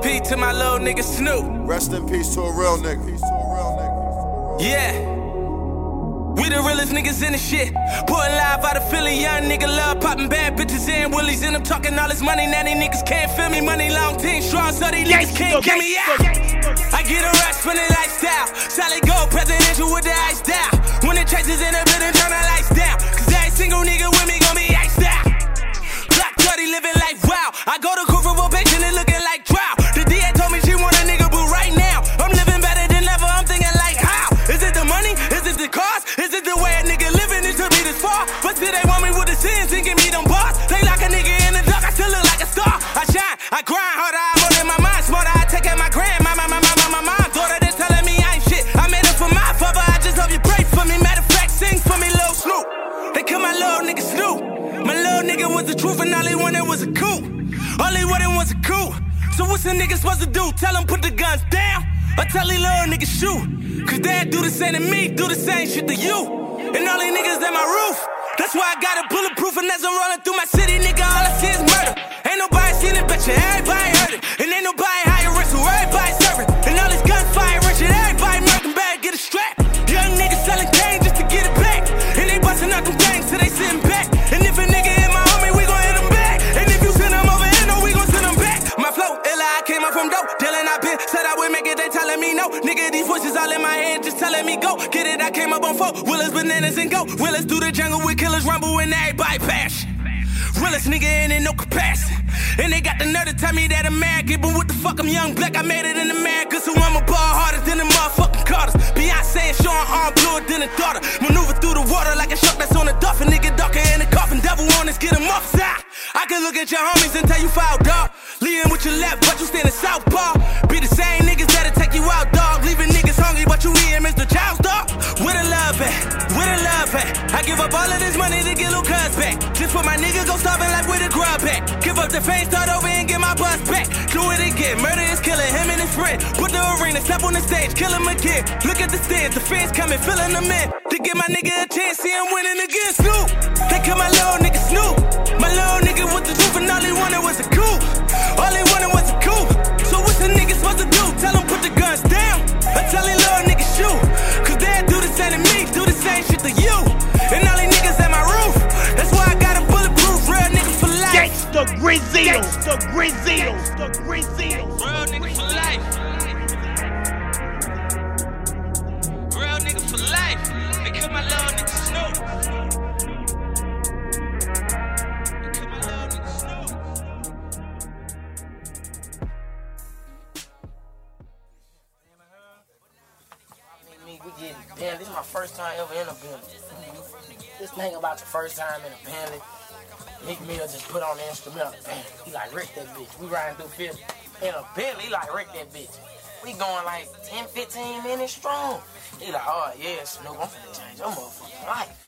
peace to my little nigga Snoop. Rest in peace to a real nigga. Yeah. We the realest niggas in the shit. Putting live out of Philly, young nigga love popping bad bitches and willies. And I'm talking all this money, now these niggas can't feel me. Money long, team strong, so these niggas can't get me out. I get a rush from the lifestyle. Solid gold, presidential with the ice down. When the chase is in the building, turn the lights down. Cause every single nigga with me gon' be iced out. Black 30 living life wow. I go to court for probation and looking like trial. The DA told me she want a nigga boo right now. I'm living better than ever, I'm thinking like how? Is it the money? Is it the cars? Is it the way a nigga living? It took me this far. But still they want me with the sins and give me them bars. They like a nigga in the dark, I still look like a star. I shine, I grind harder, I'm more than my mind. Smarter, I take care of my grand. My mom, daughter that's telling me I ain't shit. I made it for my father, I just hope you pray for me. Matter of fact, sing for me, Lil Snoop. They call my little nigga Snoop. My little nigga was the truth and all he wanted was a coup. All he wanted was a coup. So what's a nigga supposed to do? Tell him put the guns down? Or tell these little niggas shoot? Cause dad do the same to me, do the same shit to you. And all these niggas at my roof. That's why I got a bulletproof and as I'm rolling through my city, nigga, all I see is murder. Ain't nobody seen it, bet you everybody heard it. And ain't nobody higher risk, so everybody serving. And all this gunfire rich and everybody murking bad, get a strap. Young niggas selling cane just to get it back. And they busting out them gangs till they sitting back. And if a nigga hit my homie, we gon' hit him back. And if you send him over here, no, we gon' send him back. My flow, illa, I came up from dope. Dylan, I been, said I would make it, they telling me no. Nigga, these voices all in my head, just telling me go. Get it, I came up on 4. Willis, bananas, and go. Willis through the jungle with killers rumble and everybody bash. Realest nigga ain't in no capacity. And they got the nerve to tell me that I'm American. But what the fuck, I'm young black, I made it in America. So I'm a ball harder than the motherfucking Carters. Beyonce and showing arm bluer than a daughter. Maneuver through the water like a shark that's on a dolphin. Nigga darker in the coffin, devil on us, get him off side. I can look at your homies and tell you foul, dog. Leading with your left, but you standing southpaw. Be the same niggas that'll take you out, dog. Leaving niggas hungry, but you eating Mr. Child's dog. Where the love at? Where the love at? I give up all of this money to get little cuz back. Just for my nigga go starving like where the grub at. Give up the fame, start over and get my bus back. Do it again, murder is killing him and his friend. Put the arena, step on the stage, kill him again. Look at the stands, the fans coming, filling them in. To give my nigga a chance, see him winning again. Snoop, they call my little nigga Snoop. My little nigga was the truth and all he wanted was a coup. All he wanted was a coup. So what's a nigga supposed to do? Tell him put the guns down. Or tell him little nigga shoot. Cause dad do the same to me, do the same shit to you. And all these niggas at my roof. That's why I got a bulletproof, real nigga for life. Gangsta Grizzle, Gangsta Grizzle, Gangsta Grizzle. Real nigga for life. Real nigga for life. They call my little nigga Snoop. Damn, this is my first time ever in a Bentley. This thing about the first time in a Bentley. Nick Mill just put on the instrumental. Damn, he like, wreck that bitch. We riding through Philly in a Bentley, he like, wreck that bitch. We going like 10, 15 minutes strong. He like, oh yeah, Snoop, I'm finna change your motherfucking life.